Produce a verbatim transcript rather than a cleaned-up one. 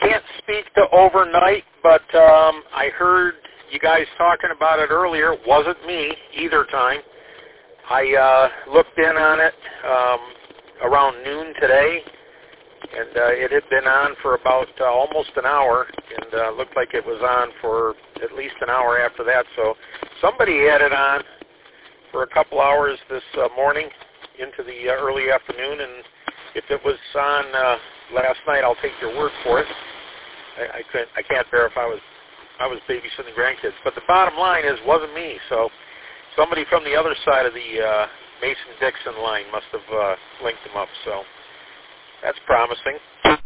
can't speak to overnight, but um, I heard you guys talking about it earlier. It wasn't me either time. I uh, looked in on it um, around noon today, and uh, it had been on for about uh, almost an hour, and uh, looked like it was on for at least an hour after that. So somebody had it on for a couple hours this uh, morning into the uh, early afternoon, and if it was on uh, last night, I'll take your word for it. I, I couldn't, I can't verify I was I was babysitting grandkids, but the bottom line is, wasn't me. So somebody from the other side of the uh, Mason-Dixon line must have uh, linked them up. So that's promising.